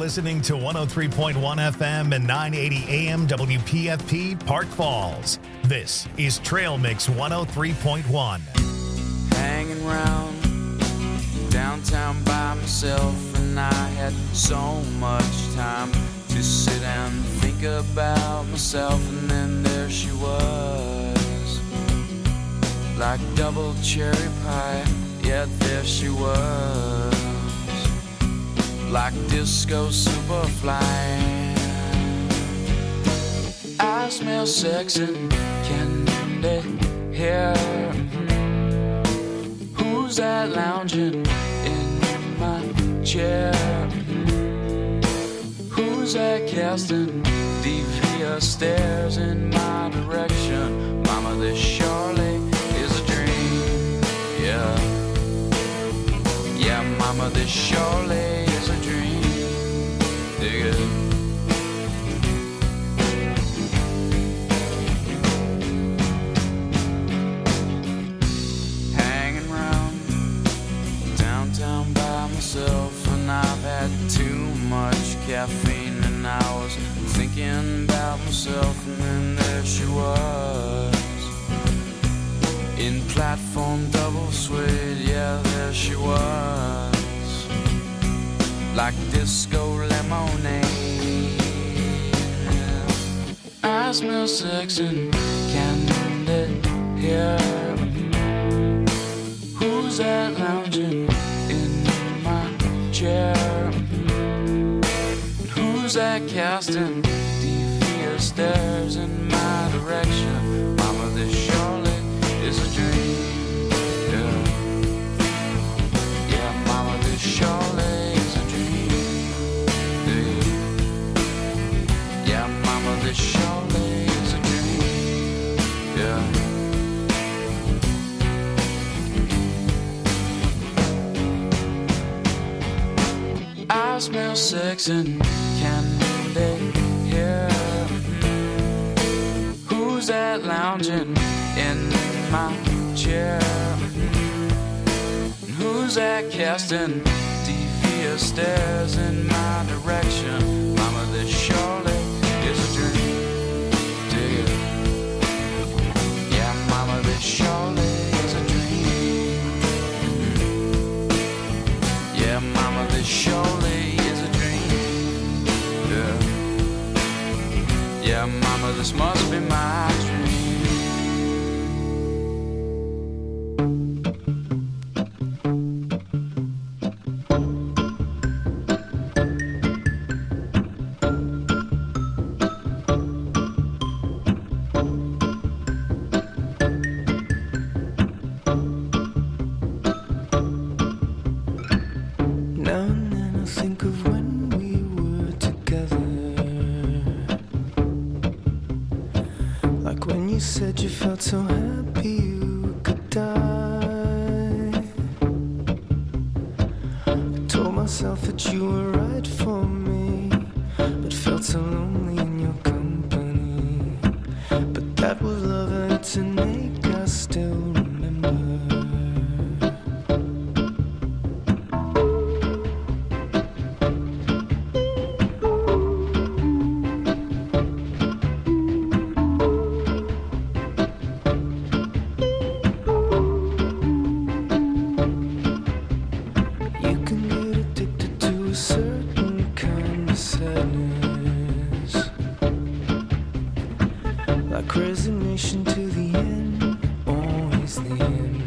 listening to 103.1 FM and 980 AM WPFP Park Falls. This is Trail Mix 103.1. Hanging round downtown by myself, and I had so much time to sit and think about myself, and then there she was, like double cherry pie. Yeah, there she was, like disco superfly. I smell sex and candy here. Who's that lounging in my chair? Who's that casting devious stares in my direction? Mama, this surely is a dream. Yeah, yeah, mama, this surely is a dream. Dig it. Hanging around downtown by myself, and I've had too much caffeine, and I was thinking about myself, and then there she was, in platform double suede. Yeah, there she was, like disco lemonade. I smell sex and candy here. Who's that lounging in my chair? Who's that casting devious stares in my direction? Mama, this surely is a dream. Yeah, yeah, mama, this surely is a dream. Yeah, mama, this surely is a dream. Yeah. I smell sex and candy here. Who's that lounging in my chair? Who's that casting devious stares in my direction? Mama, this surely is a dream. Dig it. Yeah, mama, this surely is a dream. Yeah, mama, this surely is a dream. Yeah, yeah, mama, this must be my dream. So happy you could die. I told myself that you were right for me, but felt so lonely in your company. But that was love, and it's an ache I still remember. Resignation to the end, always the end.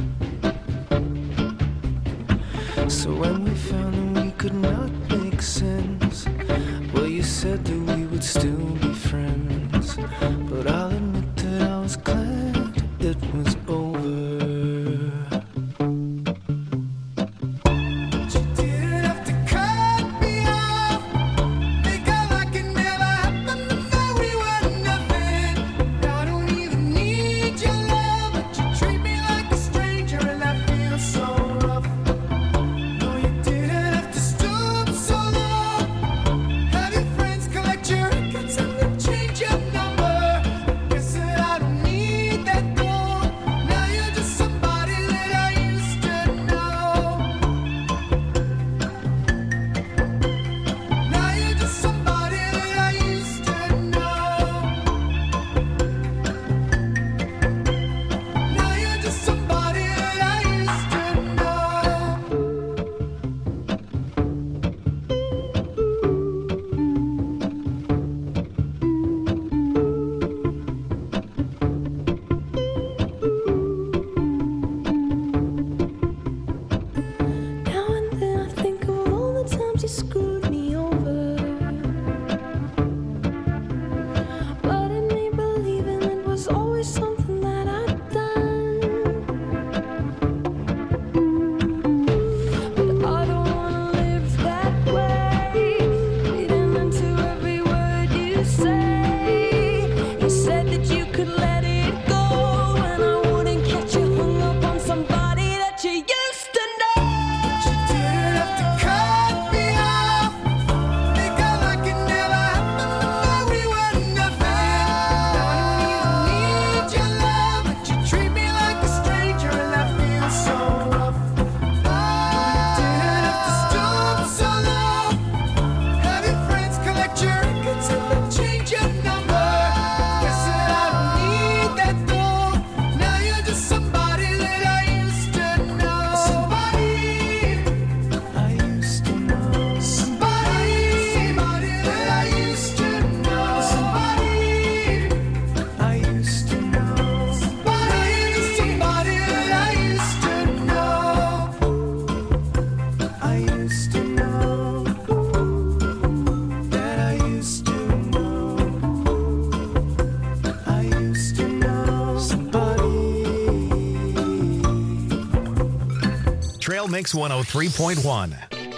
So when we found that we could not make sense, well, you said that we would still be friends. But I'll admit that I was glad it was over. So rough. No, you didn't have to stoop so low. Trail Mix 103.1.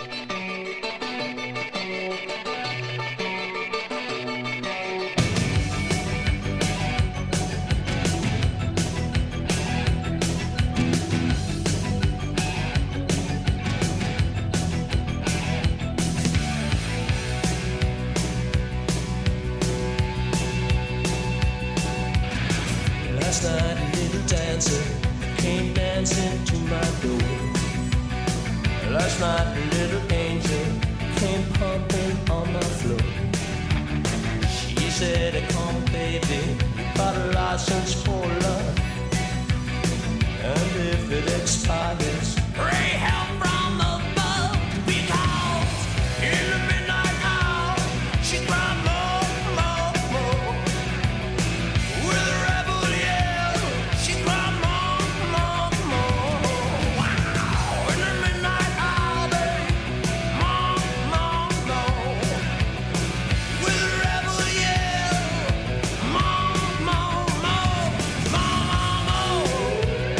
Last night a little dancer came dancing to my door. Last night a little angel came pumping on my floor. She said, come baby, you got a license for love, and if it expires, pray help from above, because in the midnight hour she cried more, more, more. With a rebel yell, she cried more, more, more. Wow! In the midnight hour, babe, more, more, more. With a rebel yell, more, more, more, more, more.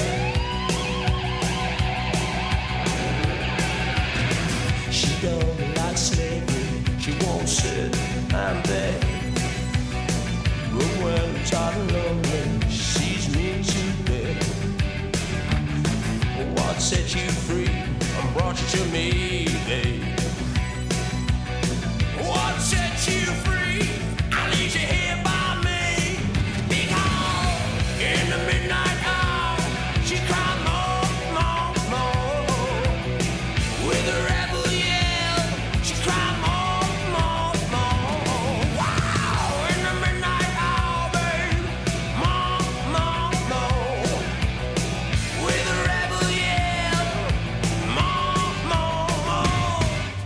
She don't like slavery, she won't sit and beg. But when I'm tired and lonely, she sees me today. What set you free and brought you to me, babe? What set you free? I leave you here by me. Because in the midnight hour, she cried more, more, more. With a rebel yell, she cried more, more, more. Wow! In the midnight hour, babe, more, more, more. With a rebel yell, more, more, more.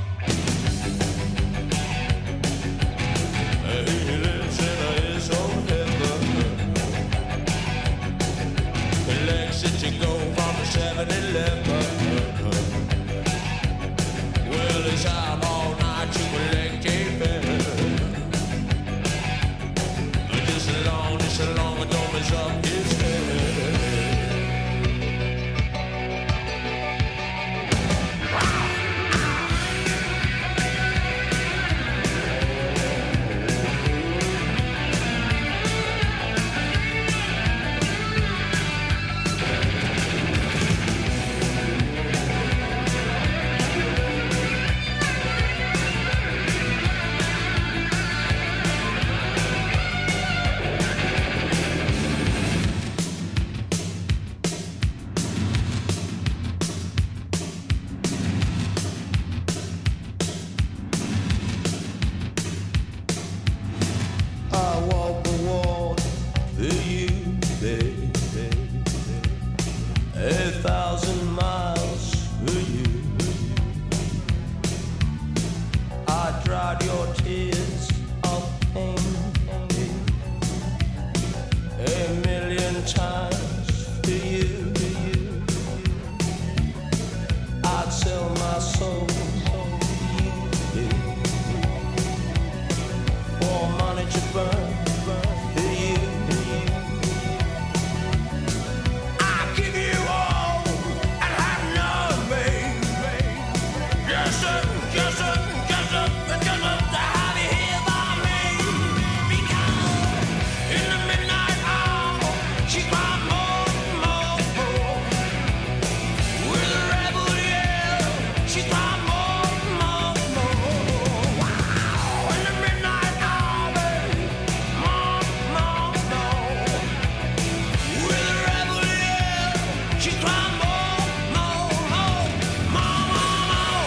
He lives in his own heaven. He likes it to go from the 7-Eleven. Well, he's out all night to collect a fare. Just as long as the dome is up his head. I walk the walk for you, baby. 1,000 miles for you. I dried your tears of pain 1,000,000 times for you. I'd sell my soul for you. For money to burn for you. I give you all and have none, babe. Just to have you here by me. Because in the midnight hour, she cried more, more, more. With a rebel yell, she cried more, more, more. Wow! In the midnight hour, babe, more, more, more. With a rebel yell, she cried more, more, more, more, more.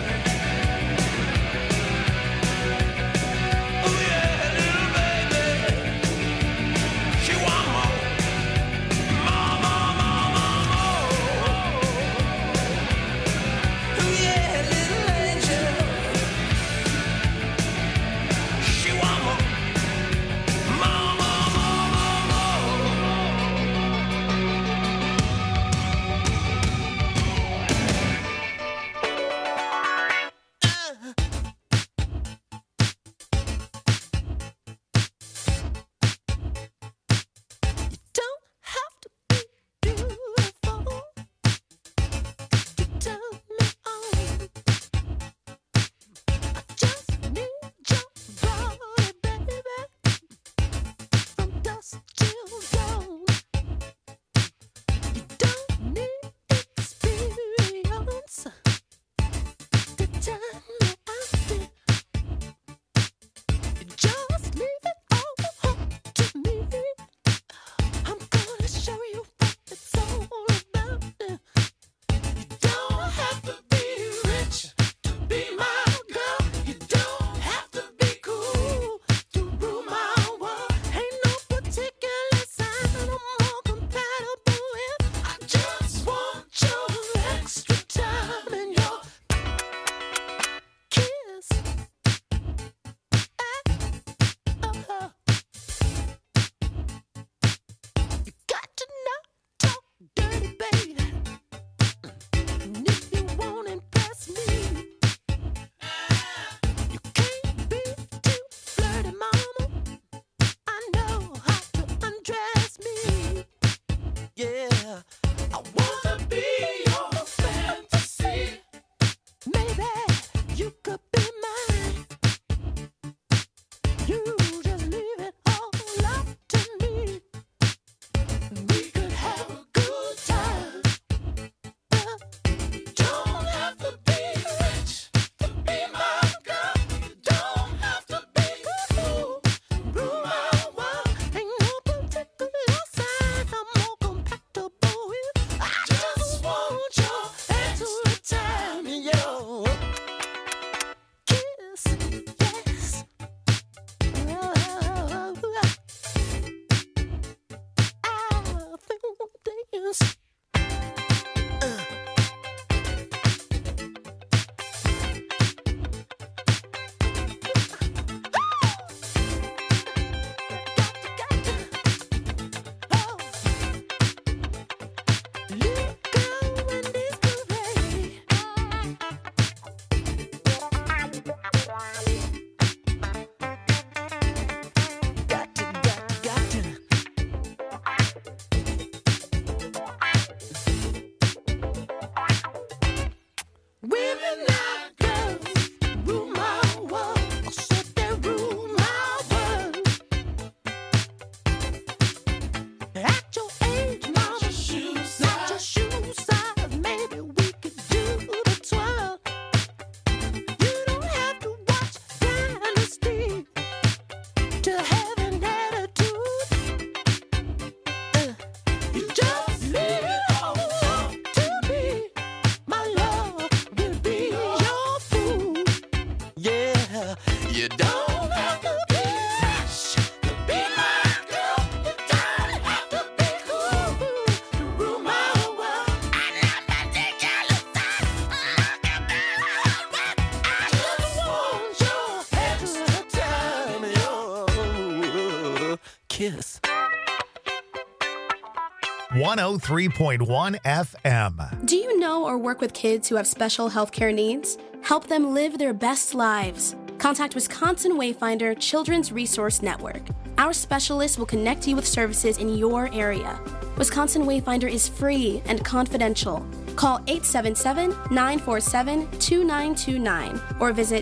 Oh yeah, little baby, she want more, more, more, more, more, more. Oh yeah, little angel, she want more, more, more, more, more, more. flirty, baby. And if you won't impress me, you can't be too flirty, mama. I know how to undress me. Yeah, I wanna be your fantasy. Maybe you could be mine. You just leave it all up to me. We could have a good time. Don't have to be rich to be my girl. You don't have to be cool. Rule my world. Ain't no particular sign I'm more compatible with. I just want your excellent time and your kiss. Yes. I think dance. Women not girls, rule my world. I said they rule my world. At your age, mama, not your shoe size. Maybe we could do the twirl. You don't have to watch Dynasty to have an attitude. You just leave it all up to me. My love will be your fool. Yeah, you don't have to be rich to be my girl. You don't have to be cool to rule my world. I love my ridiculous I just want your extra time, your kiss. 103.1 FM. Do you know or work with kids who have special healthcare needs? Help them live their best lives. Contact Wisconsin Wayfinder Children's Resource Network. Our specialists will connect you with services in your area. Wisconsin Wayfinder is free and confidential. Call 877-947-2929 or visit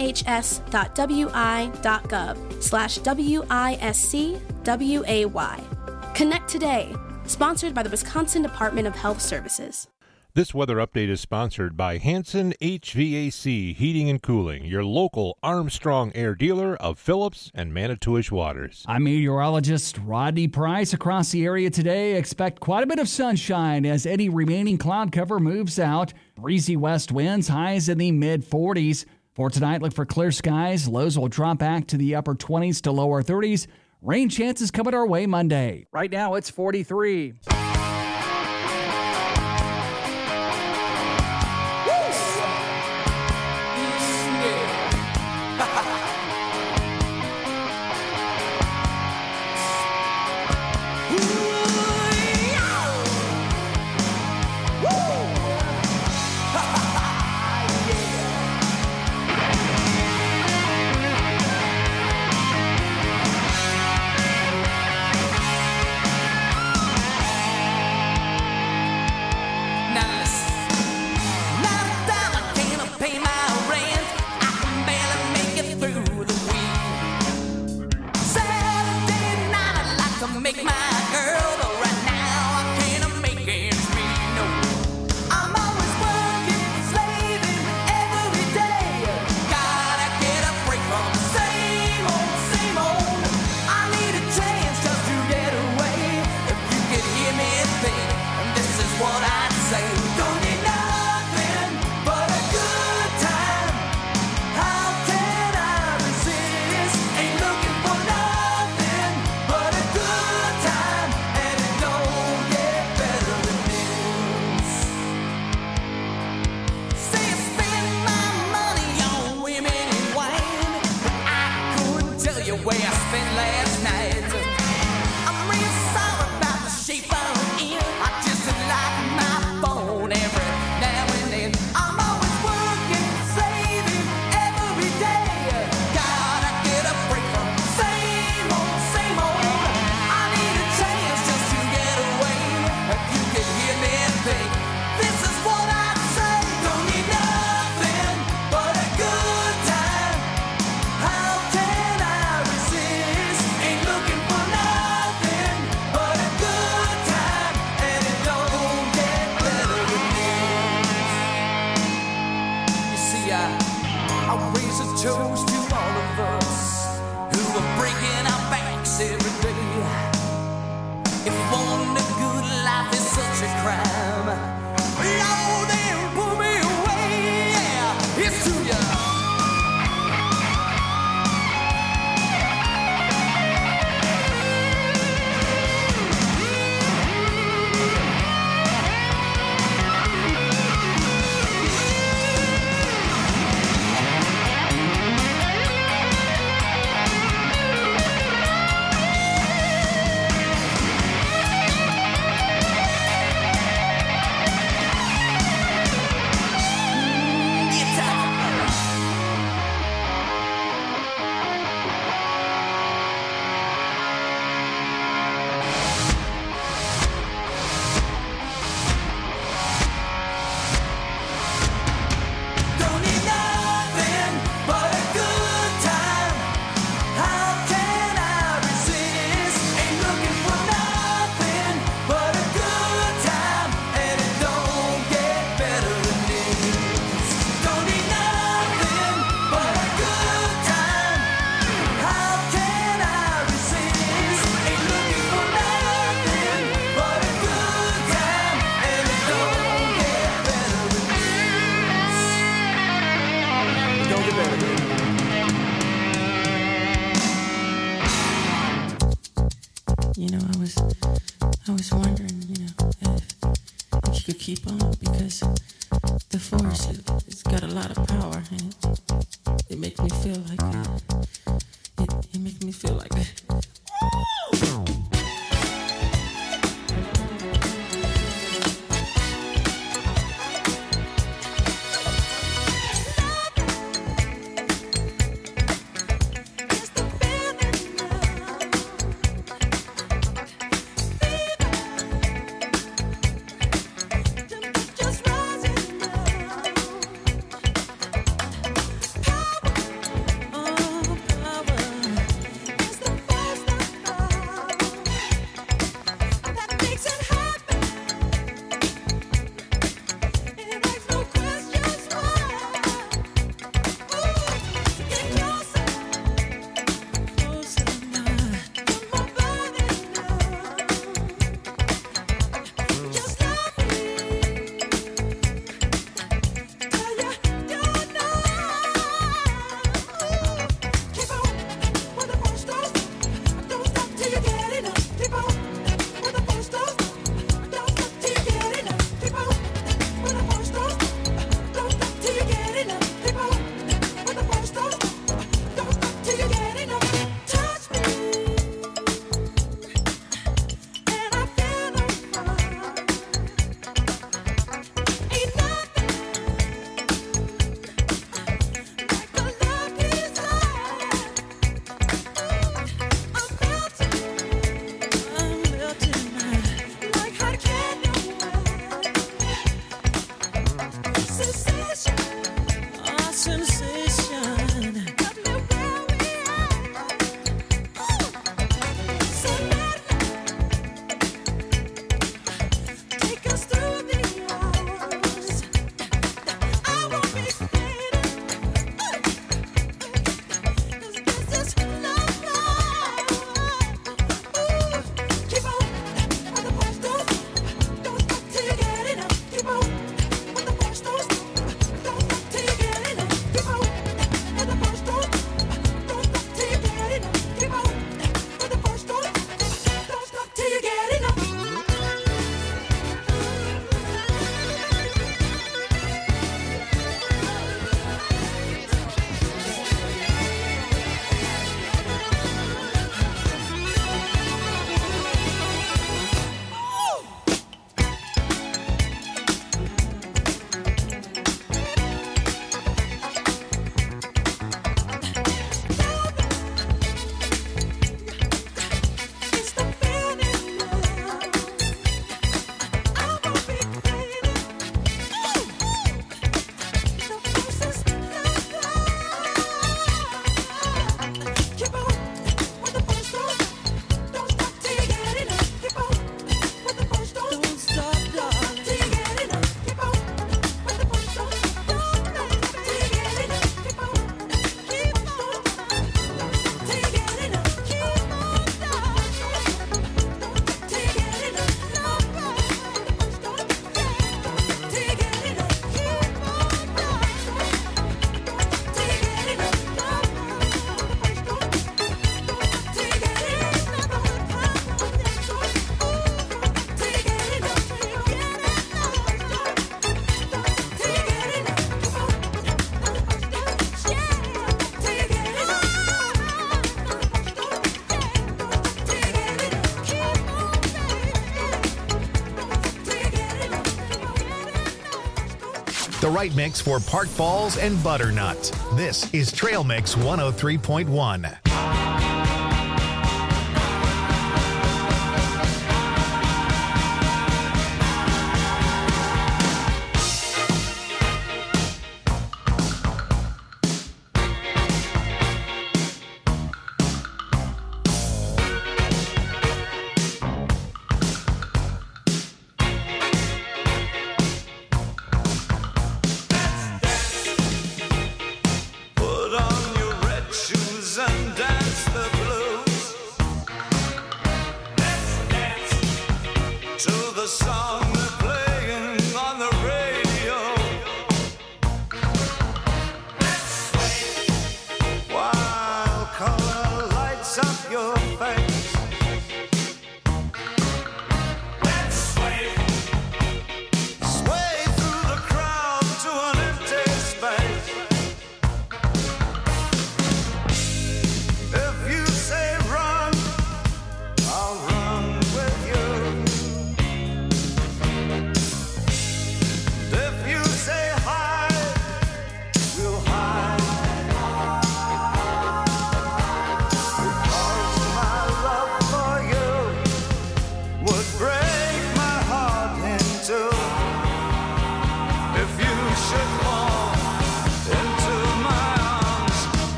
dhs.wi.gov/WISCWAY. Connect today. Sponsored by the Wisconsin Department of Health Services. This weather update is sponsored by Hanson HVAC Heating and Cooling, your local Armstrong Air dealer of Phillips and Manitowish Waters. I'm meteorologist Rodney Price. Across the area today, expect quite a bit of sunshine as any remaining cloud cover moves out. Breezy west winds, highs in the mid-40s. For tonight, look for clear skies. Lows will drop back to the upper 20s to lower 30s. Rain chances coming our way Monday. Right now, it's 43. could keep on, because the force, it's got a lot of power, and it makes me feel like it makes me feel like The right mix for Park Falls and Butternut. This is Trail Mix 103.1. Put on your red shoes and dance.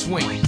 swing.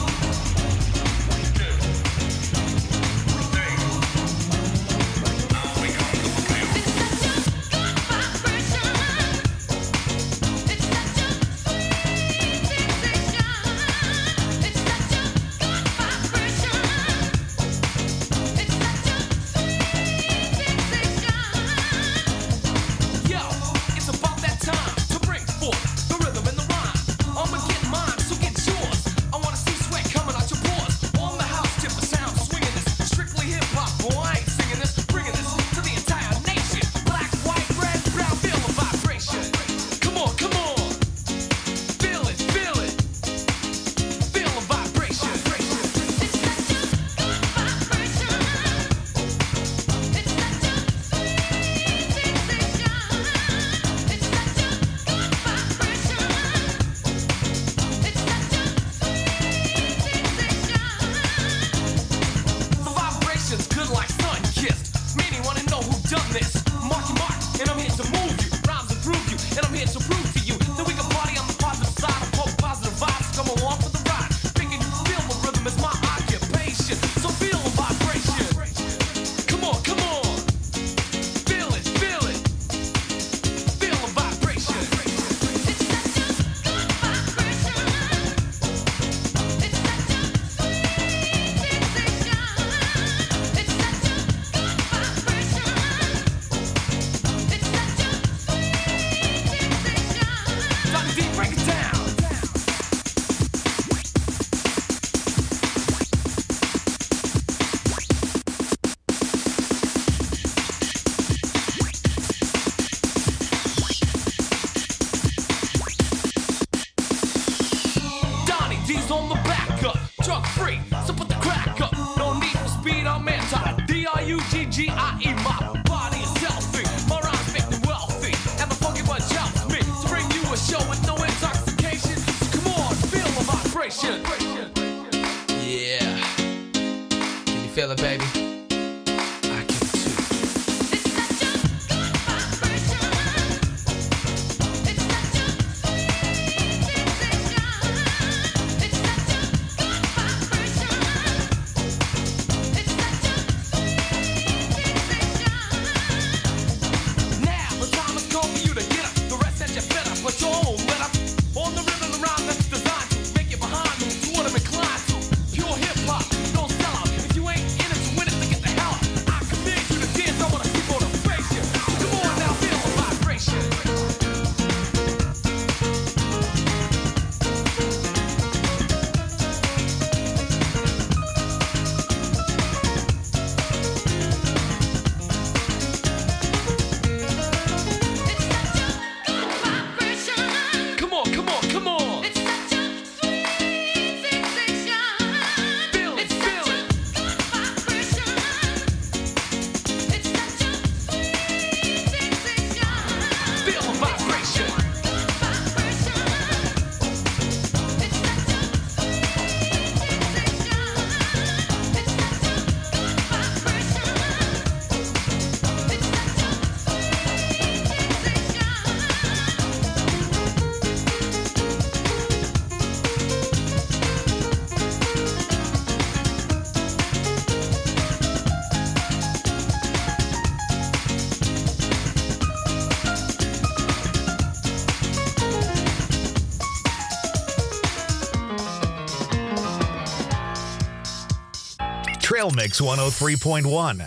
Trail Mix 103.1.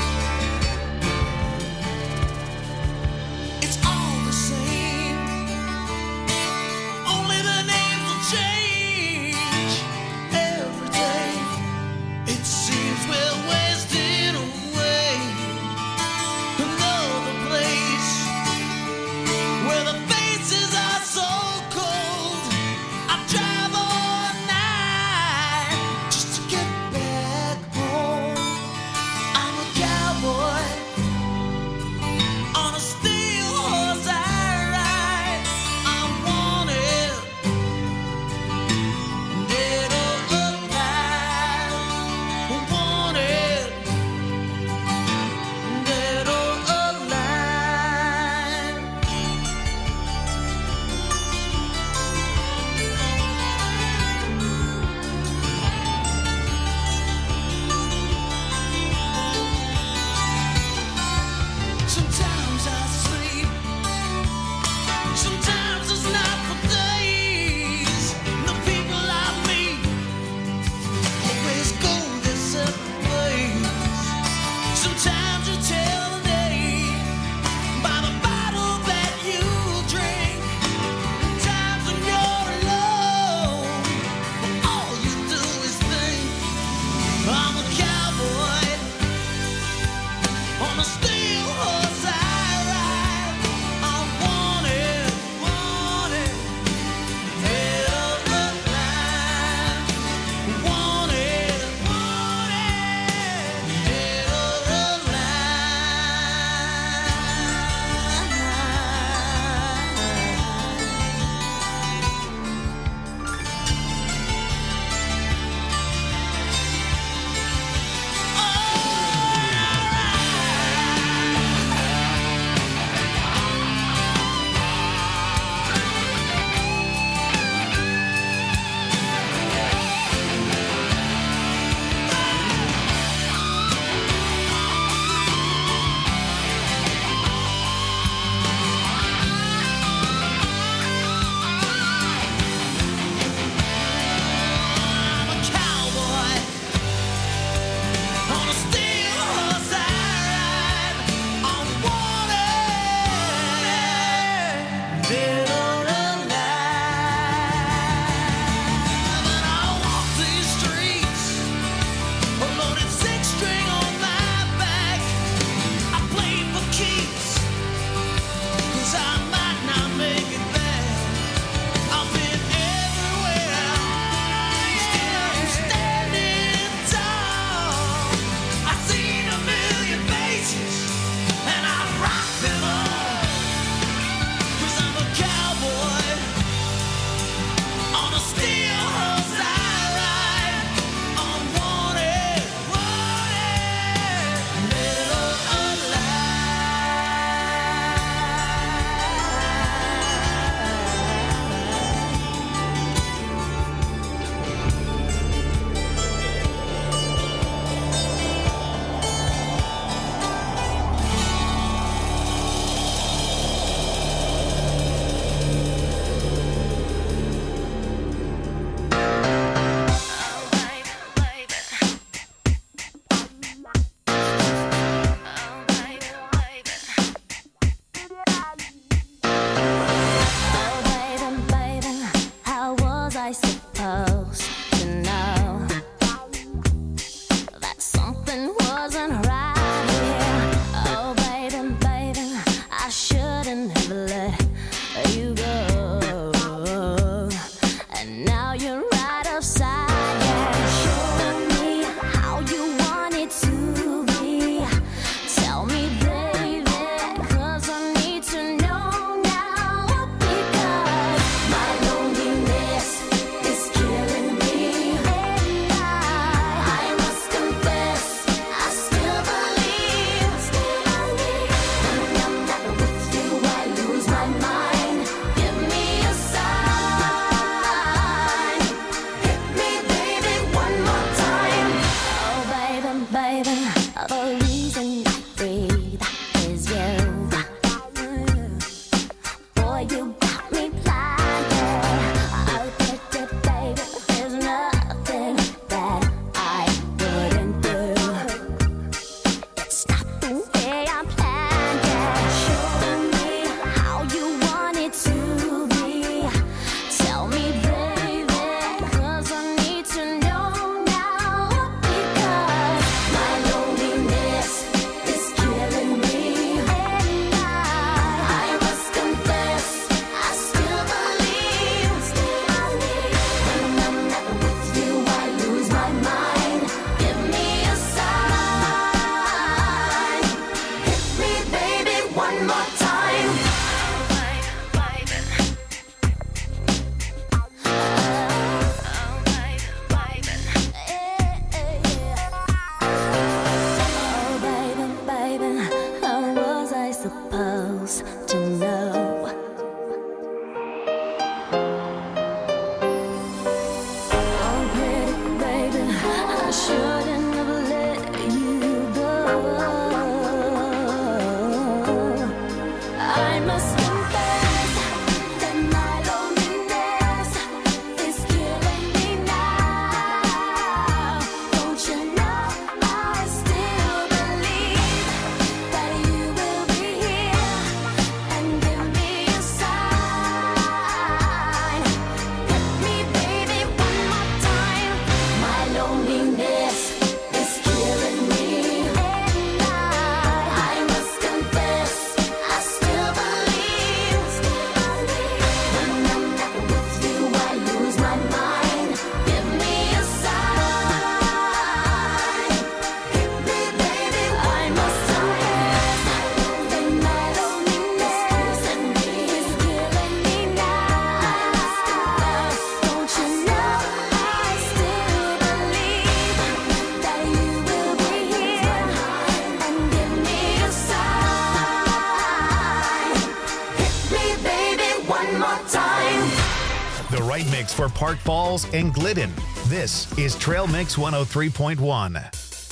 It's all the same. Sometimes you tell the day by the bottle that you drink. Times when you're alone, all you do is think. I'm a cowboy on a steel horse I ride. I'm wanted, wanted, head of the line. Wanted, wanted, head of the line. I'm a cowboy on a steel horse I ride. I'm wanted, dead or alive. And I walk these streets, a loaded six-string on my back. I play for keeps, 'cause I might not make it back. I've been everywhere, still I'm standing tall. I've seen a million faces, and I rock them all. 'Cause I'm a cowboy on a steel horse I ride. I'm wanted, wanted, dead or Oh, baby, baby, how was I supposed to know that something wasn't right here? Oh, baby, baby, I shouldn't have let you go. And now you're right upside down. Show me how you want it to be. Tell me, baby, 'cause I need to know now. Because my loneliness is killing me. And I must confess, I still believe. When I'm not with you, I lose my mind. Give me a sign. Hit me, baby, one more time. Oh, baby, baby, the reason I breathe is you. Boy, you got me blinded. Oh, baby, there's nothing that I wouldn't do. It's not the way I planned it. Show me how you want it to be. Tell me, baby, 'cause I need to know now. Because my loneliness is killing me. And I must confess, I still believe. When I'm not with you, I lose my mind. Give me a sign. Hit me, baby, one more time. Oh, baby, baby, how was I supposed to know? Oh, pretty baby, I shouldn't have let you go. The right mix for Park Falls and Glidden. This is Trail Mix 103.1.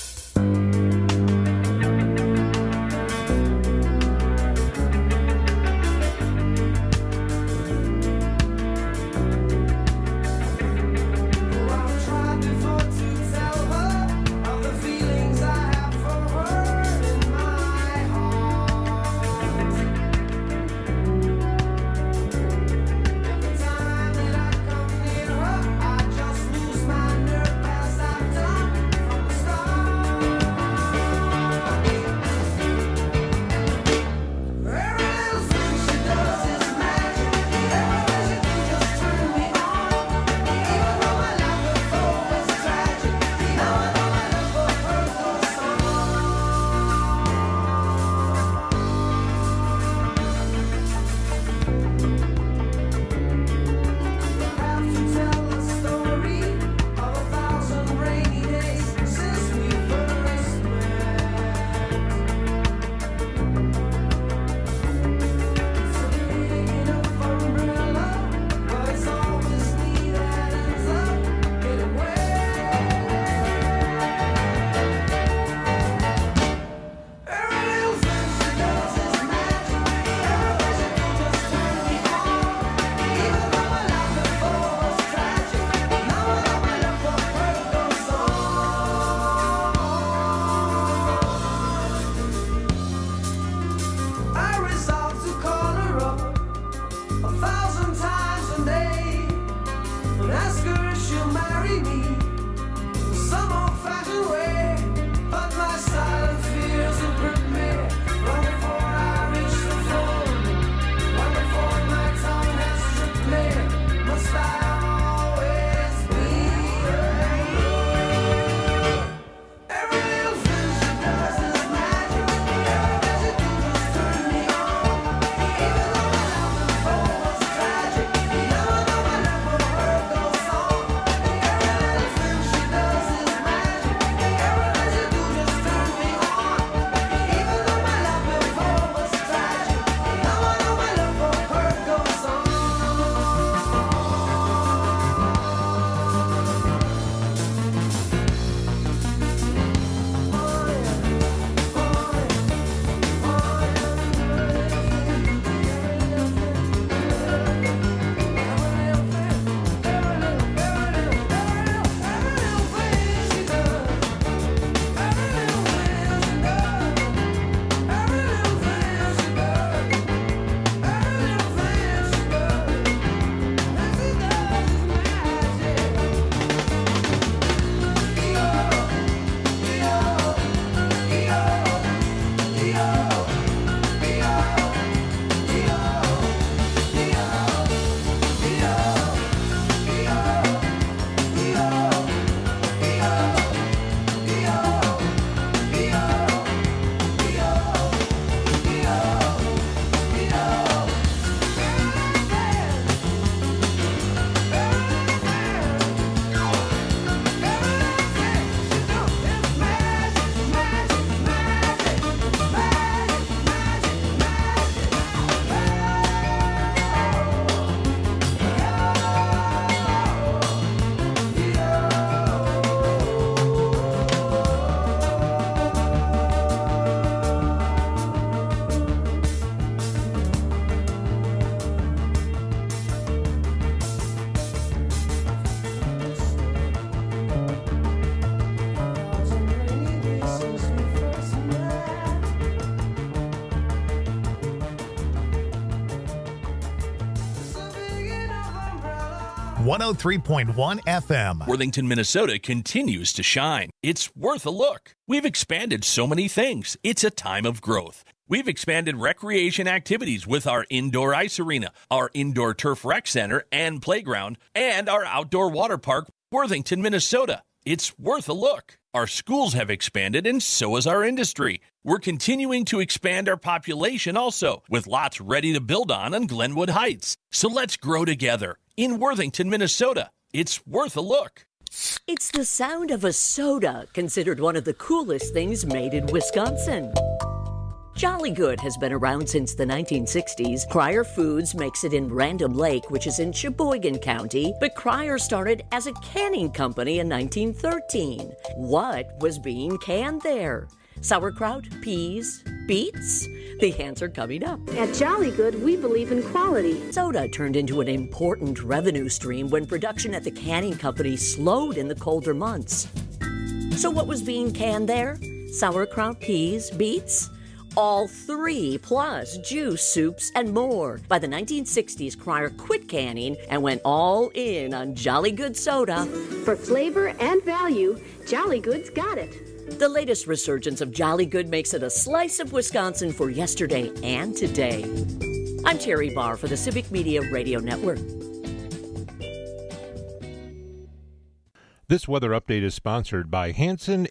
.1 FM. Worthington, Minnesota continues to shine. It's worth a look. We've expanded so many things. It's a time of growth. We've expanded recreation activities with our indoor ice arena, our indoor turf rec center and playground, and our outdoor water park, Worthington, Minnesota. It's worth a look. Our schools have expanded, and so has our industry. We're continuing to expand our population also, with lots ready to build on Glenwood Heights. So let's grow together. In Worthington, Minnesota, it's worth a look. It's the sound of a soda, considered one of the coolest things made in Wisconsin. Jolly Good has been around since the 1960s. Cryer Foods makes it in Random Lake, which is in Sheboygan County, but Cryer started as a canning company in 1913. What was being canned there? Sauerkraut, peas, beets? The answer coming up. At Jolly Good, we believe in quality. Soda turned into an important revenue stream when production at the canning company slowed in the colder months. So what was being canned there? Sauerkraut, peas, beets? All three, plus juice, soups, and more. By the 1960s, Cryer quit canning and went all in on Jolly Good soda. For flavor and value, Jolly Good's got it. The latest resurgence of Jolly Good makes it a slice of Wisconsin for yesterday and today. I'm Terry Barr for the Civic Media Radio Network. This weather update is sponsored by Hanson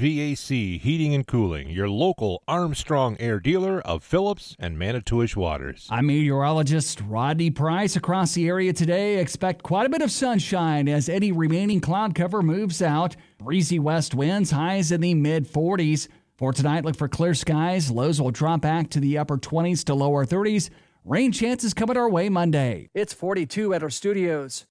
HVAC Heating and Cooling, your local Armstrong Air dealer of Phillips and Manitowish Waters. I'm meteorologist Rodney Price. Across the area today, expect quite a bit of sunshine as any remaining cloud cover moves out. Breezy west winds, highs in the mid-40s. For tonight, look for clear skies. Lows will drop back to the upper 20s to lower 30s. Rain chances coming our way Monday. It's 42 at our studios.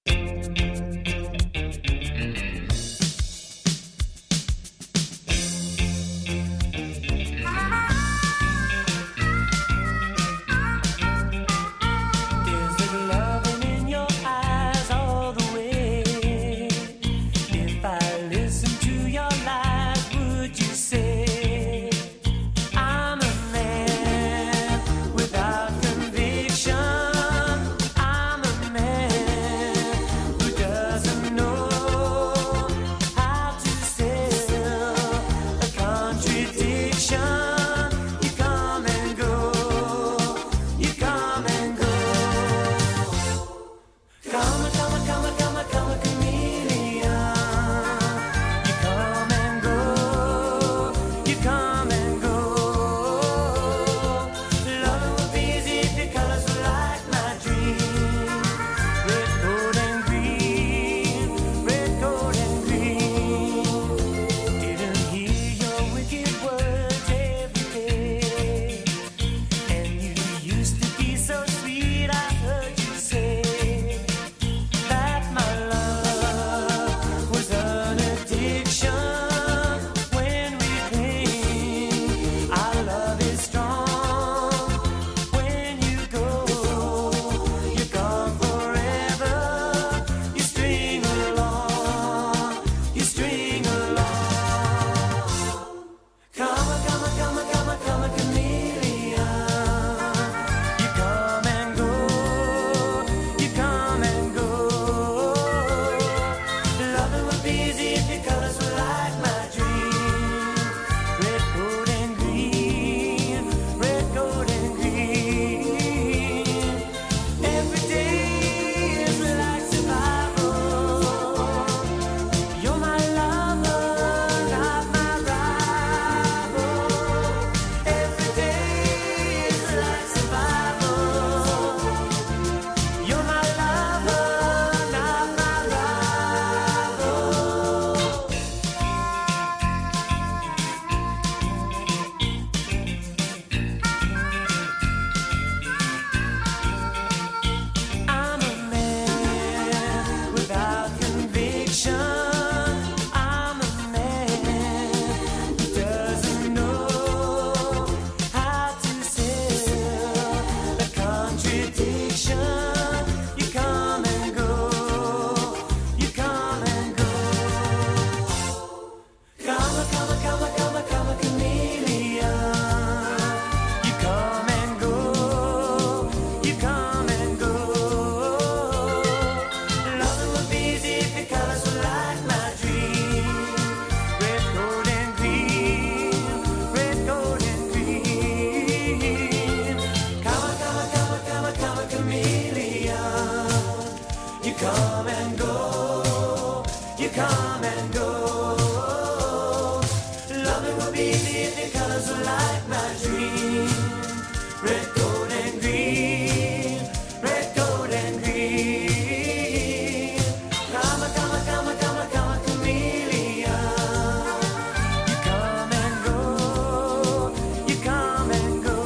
Come and go.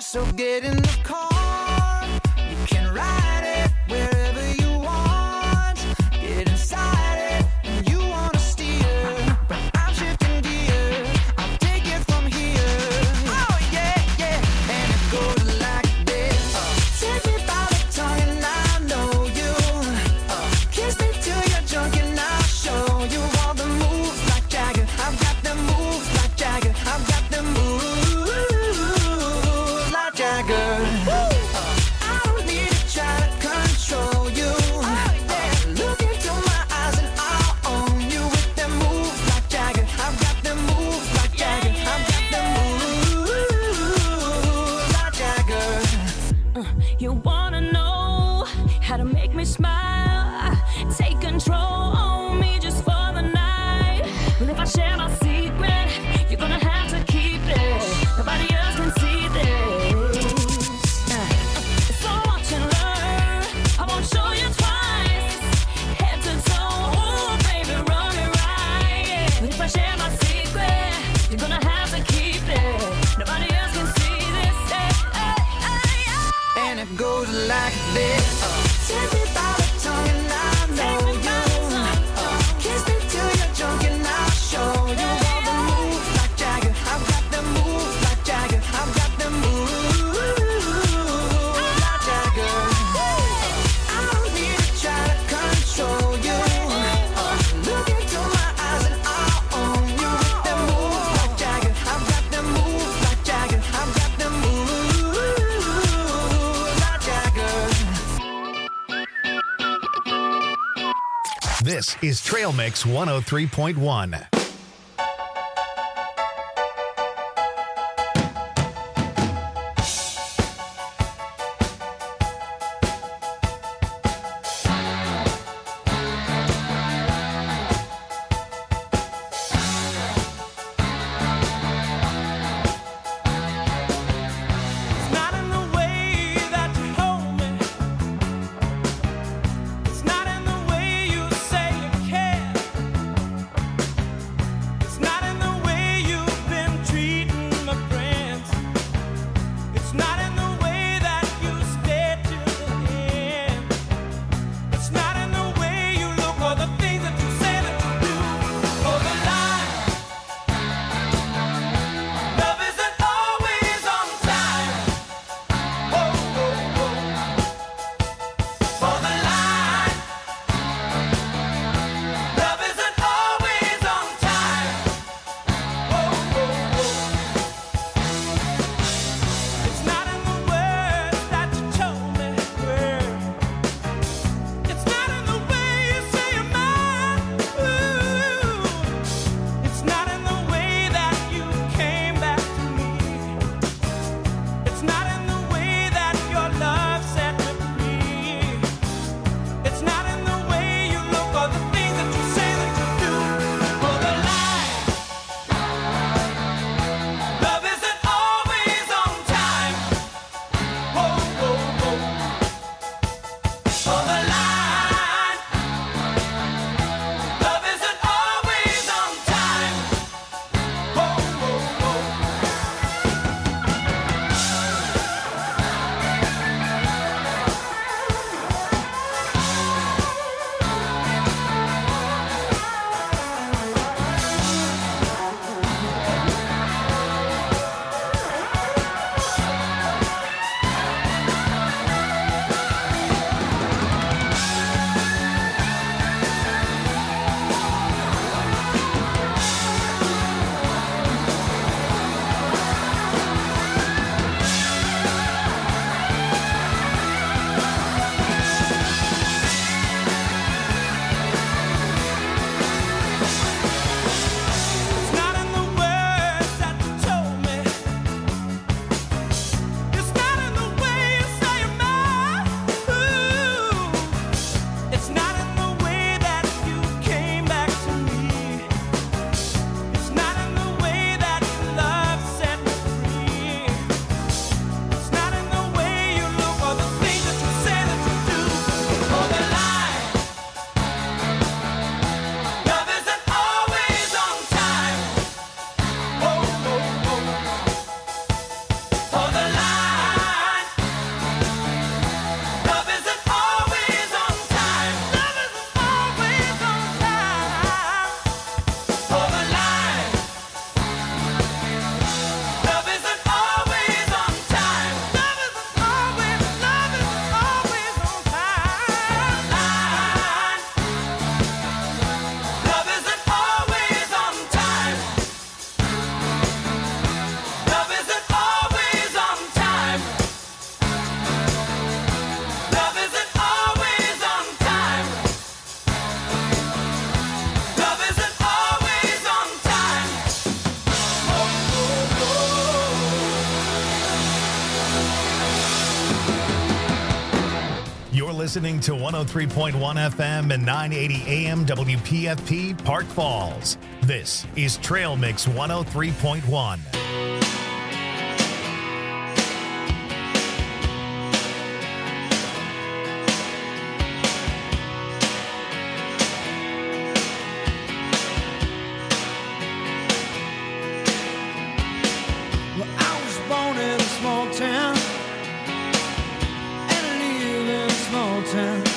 So get in the car, you can ride it wherever you want. Get inside it, and you wanna steer, but I'm shifting gears. I'll take it from here. Oh yeah, yeah, and it goes like this. Take me by the tongue and I know you. Kiss me till you're drunk and I'll show you all the moves like Jagger. I've got the moves like Jagger. I've got the moves like Jagger. I don't need to try to control you. Look into my eyes and I'll own you with them moves like Jagger. I've got them moves like Jagger. I've got them moves like Jagger. You wanna know how to make me smile? Take control on me just for the night. Well, if I share my secret, you're gonna have to keep it. Nobody else can see this. So watch and learn. I won't show you twice. Head to toe, ooh, baby, run it right. But if I share my secret, you're gonna have to keep it. Nobody else can see this. And it goes like this. Take me by the tongue and I know you. Kiss me till you're drunk and I'll show you all the moves like Jagger. I've got the moves like Jagger. I've got the moves like Jagger. I don't need to try to control you. Look into my eyes and I'll own you with the moves like Jagger. I've got the moves like Jagger. I've got the moves like Jagger. This is Trail Mix 103.1. It's not in the way that you hold me. It's not in the way you say you care. listening to 103.1 FM and 980 AM WPFP Park Falls. This is Trail Mix 103.1. Small town and I live in a small town.